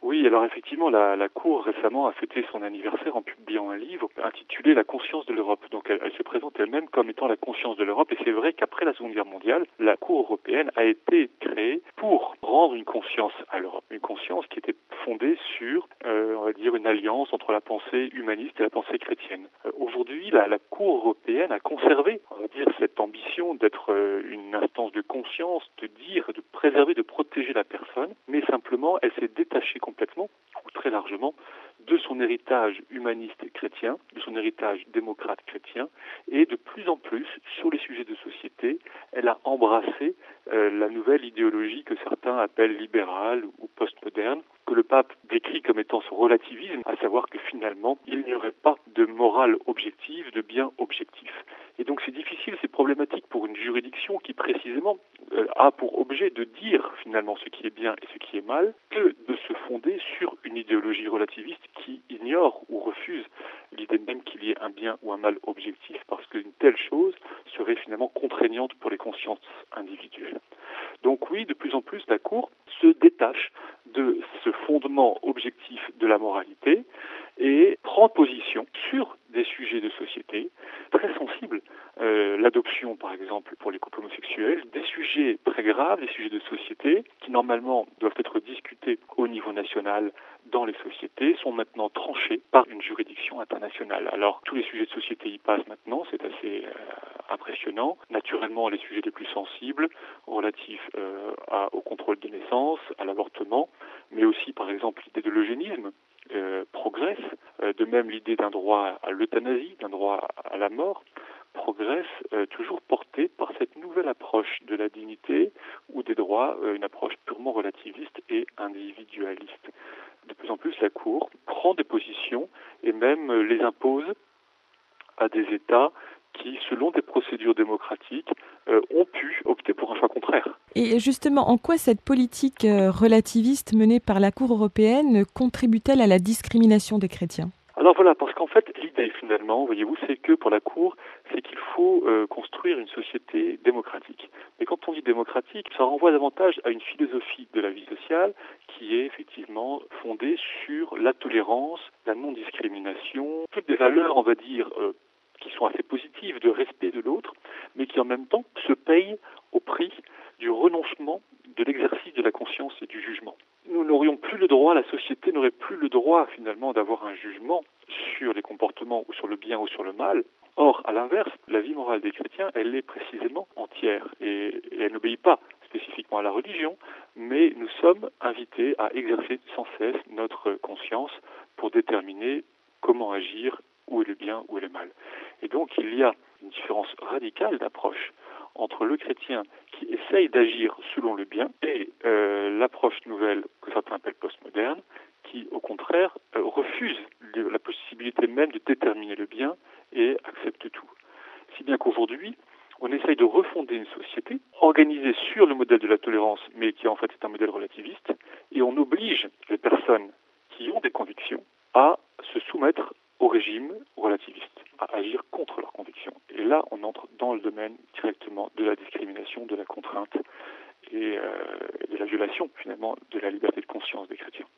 Oui, alors effectivement, la Cour récemment a fêté son anniversaire en publiant un livre intitulé La conscience de l'Europe. Donc elle se présente elle-même comme étant la conscience de l'Europe. Et c'est vrai qu'après la Seconde Guerre mondiale, la Cour européenne a été créée pour rendre une conscience à l'Europe. Une conscience qui était fondée sur, on va dire, une alliance entre la pensée humaniste et la pensée chrétienne. Aujourd'hui, la Cour européenne a conservé, on va dire, cette ambition d'être une instance de conscience, de dire, de préserver, de protéger la personne, mais simplement, elle s'est détachée complètement, ou très largement, de son héritage humaniste et chrétien, de son héritage démocrate chrétien, et de plus en plus, sur les sujets de société, elle a embrassé la nouvelle idéologie que certains appellent libérale ou postmoderne, que le pape décrit comme étant ce relativisme, à savoir que finalement, il n'y aurait pas de morale objective, de bien objectif. Et donc c'est difficile, c'est problématique pour une juridiction qui précisément a pour objet de dire finalement ce qui est bien et ce qui est mal, que de se fonder sur une idéologie relativiste qui ignore ou refuse l'idée même qu'il y ait un bien ou un mal objectif, parce qu'une telle chose serait finalement contraignante pour les consciences individuelles. Donc oui, de plus en plus, la Cour se détache de ce fondement objectif de la moralité et prend position sur des sujets de société très sensibles, l'adoption par exemple pour les couples homosexuels, des sujets très graves, des sujets de société qui normalement doivent être discutés au niveau national dans les sociétés, sont maintenant tranchés par une juridiction internationale. Alors tous les sujets de société y passent maintenant, c'est assez impressionnant. Naturellement, les sujets les plus sensibles relatifs au contrôle des naissances, à l'avortement, mais aussi par exemple l'idée de l'eugénisme progresse, de même l'idée d'un droit à l'euthanasie, d'un droit à la mort, progresse, toujours portée par cette nouvelle approche de la dignité ou des droits, une approche purement relativiste et individualiste. De plus en plus, la Cour prend des positions et même les impose à des États qui, selon des procédures démocratiques, ont pu opter pour un choix contraire. Et justement, en quoi cette politique relativiste menée par la Cour européenne contribue-t-elle à la discrimination des chrétiens ? Alors voilà, parce qu'en fait, l'idée finalement, voyez-vous, c'est que pour la Cour, c'est qu'il faut construire une société démocratique. Mais quand on dit démocratique, ça renvoie davantage à une philosophie de la vie sociale qui est effectivement fondée sur la tolérance, la non-discrimination, toutes des valeurs, on va dire, qui sont assez positives, de respect de l'autre, mais qui en même temps se payent au prix du renoncement de l'exercice de la conscience et du jugement. Nous n'aurions plus le droit, la société n'aurait plus le droit finalement d'avoir un jugement sur les comportements ou sur le bien ou sur le mal. Or, à l'inverse, la vie morale des chrétiens, elle est précisément entière et elle n'obéit pas spécifiquement à la religion, mais nous sommes invités à exercer sans cesse notre conscience pour déterminer comment agir, où est le bien, où est le mal. Et donc, il y a une différence radicale d'approche entre le chrétien qui essaye d'agir selon le bien et l'approche nouvelle que certains appellent postmoderne, qui au contraire refuse la possibilité même de déterminer le bien et accepte tout. Si bien qu'aujourd'hui, on essaye de refonder une société organisée sur le modèle de la tolérance, mais qui en fait est un modèle relativiste, et on oblige les personnes qui ont des convictions à se soumettre au régime relativiste, à agir contre leurs convictions. Et là, on entre dans le domaine directement de la discrimination, de la contrainte et de la violation, finalement, de la liberté de conscience des chrétiens.